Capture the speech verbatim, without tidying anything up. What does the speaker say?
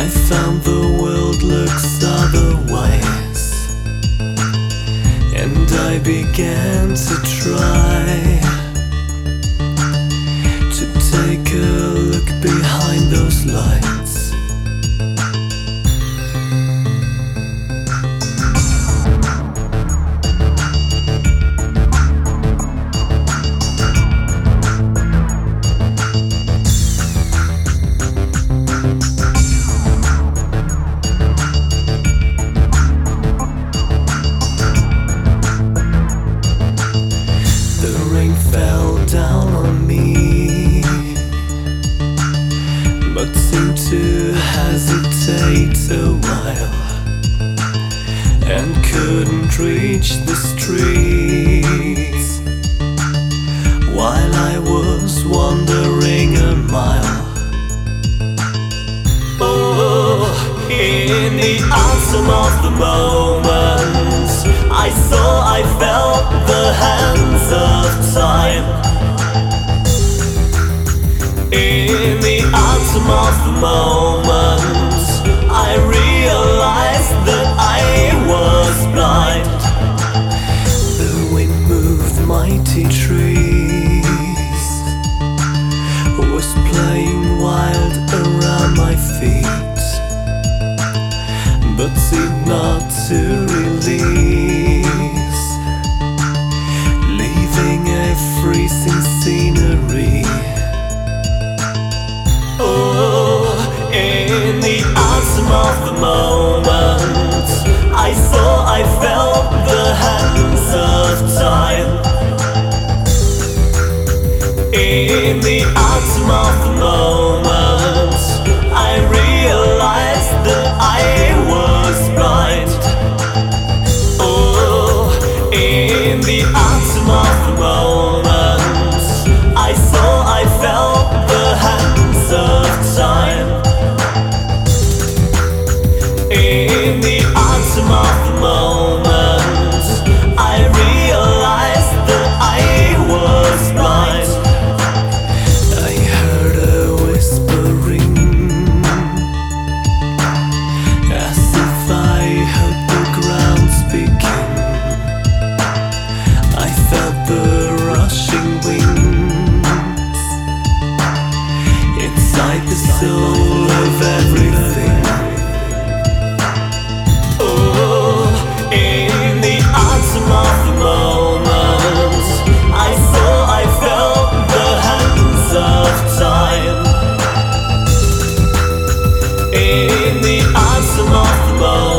I found the world looks otherwise, and I began to try to take a look behind those lights. Fell down on me, but seemed to hesitate a while, and couldn't reach the streets while I was wandering a mile. Oh, in the autumn of the moment, I saw, I felt the hands of time. In the autumn of the moment, I realized that I was blind. The wind moved mighty trees, was playing wild around my feet, but seemed not to release, leaving a freezing scenery. Oh, in the autumn of the moment, I saw, I felt the hands of time. In the autumn of the moment, I realized that I was blind. Oh, in the autumn of the moment, I saw, I felt the hands of time. In the autumn of the moment, I realized that I was blind. I heard a whispering, as if I heard the ground speaking. I felt the rushing winds inside the soul of everything. Oh, in the autumn of the moment, I saw, I felt the hands of time. In the autumn of the moment,